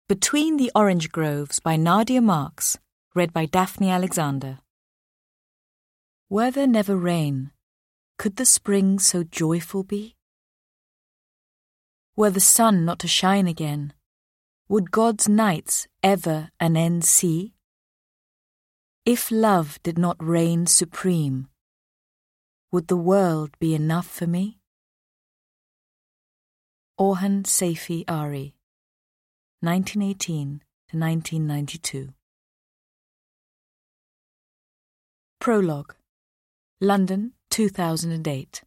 Between the Orange Groves by Nadia Marks, read by Daphne Alexander. Were there never rain, could the spring so joyful be? Were the sun not to shine again, would God's nights ever an end see? If love did not reign supreme, would the world be enough for me? Orhan Seyfi Ari, 1918 to 1992. Prologue, London, 2008.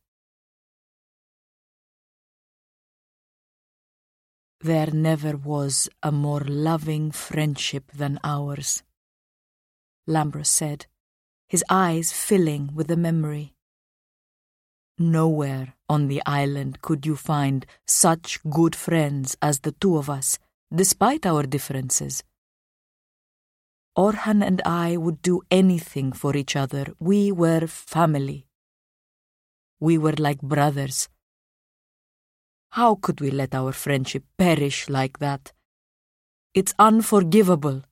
There never was a more loving friendship than ours, Lambros said, his eyes filling with the memory. Nowhere on the island could you find such good friends as the two of us, despite our differences. Orhan and I would do anything for each other. We were family. We were like brothers. How could we let our friendship perish like that? It's unforgivable.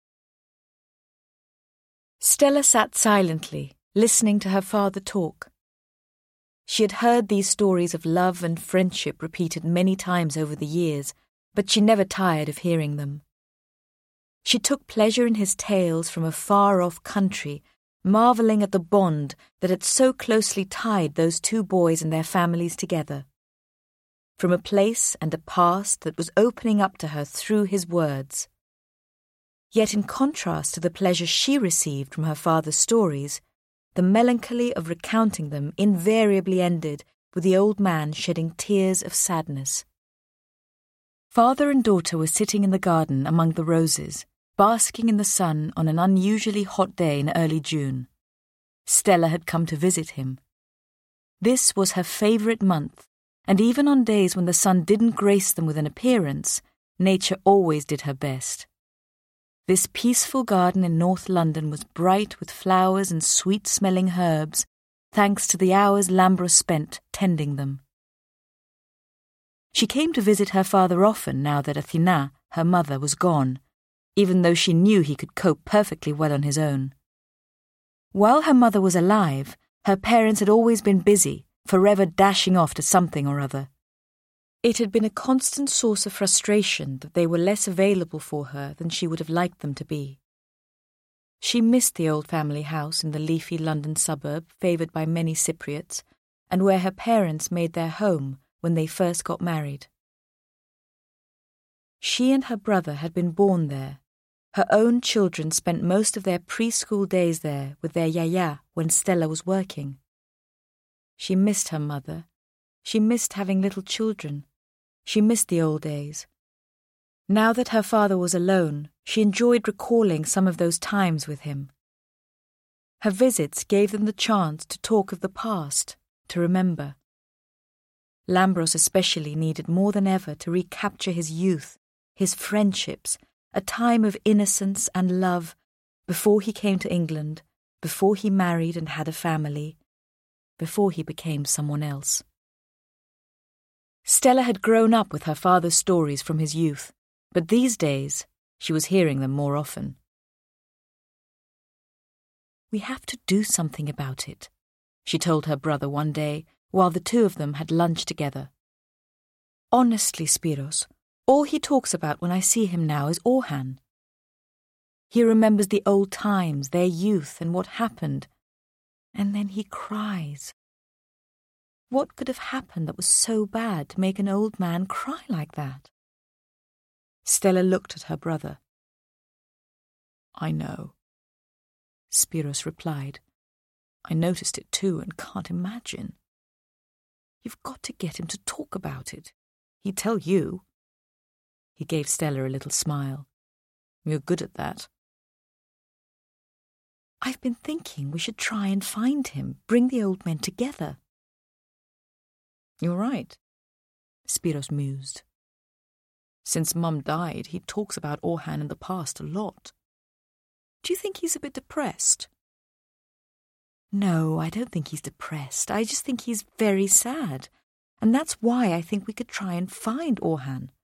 Stella sat silently, listening to her father talk. She had heard these stories of love and friendship repeated many times over the years, but she never tired of hearing them. She took pleasure in his tales from a far-off country, marvelling at the bond that had so closely tied those two boys and their families together. From a place and a past that was opening up to her through his words. Yet in contrast to the pleasure she received from her father's stories, the melancholy of recounting them invariably ended with the old man shedding tears of sadness. Father and daughter were sitting in the garden among the roses, basking in the sun on an unusually hot day in early June. Stella had come to visit him. This was her favourite month, and even on days when the sun didn't grace them with an appearance, nature always did her best. This peaceful garden in North London was bright with flowers and sweet-smelling herbs, thanks to the hours Lambros spent tending them. She came to visit her father often now that Athina, her mother, was gone, even though she knew he could cope perfectly well on his own. While her mother was alive, her parents had always been busy, forever dashing off to something or other. It had been a constant source of frustration that they were less available for her than she would have liked them to be. She missed the old family house in the leafy London suburb favoured by many Cypriots, and where her parents made their home when they first got married. She and her brother had been born there. Her own children spent most of their preschool days there with their yaya when Stella was working. She missed her mother. She missed having little children. She missed the old days. Now that her father was alone, she enjoyed recalling some of those times with him. Her visits gave them the chance to talk of the past, to remember. Lambros especially needed more than ever to recapture his youth, his friendships, a time of innocence and love before he came to England, before he married and had a family, before he became someone else. Stella had grown up with her father's stories from his youth, but these days she was hearing them more often. "We have to do something about it," she told her brother one day while the two of them had lunch together. "Honestly, Spiros, all he talks about when I see him now is Orhan. He remembers the old times, their youth, and what happened, and then he cries. What could have happened that was so bad to make an old man cry like that?" Stella looked at her brother. "I know," Spiros replied. "I noticed it too and can't imagine. You've got to get him to talk about it. He'd tell you." He gave Stella a little smile. "You're good at that." "I've been thinking we should try and find him, bring the old men together." "You're right," Spiros mused. "Since Mum died, he talks about Orhan in the past a lot. Do you think he's a bit depressed?" "No, I don't think he's depressed. I just think he's very sad. And that's why I think we could try and find Orhan."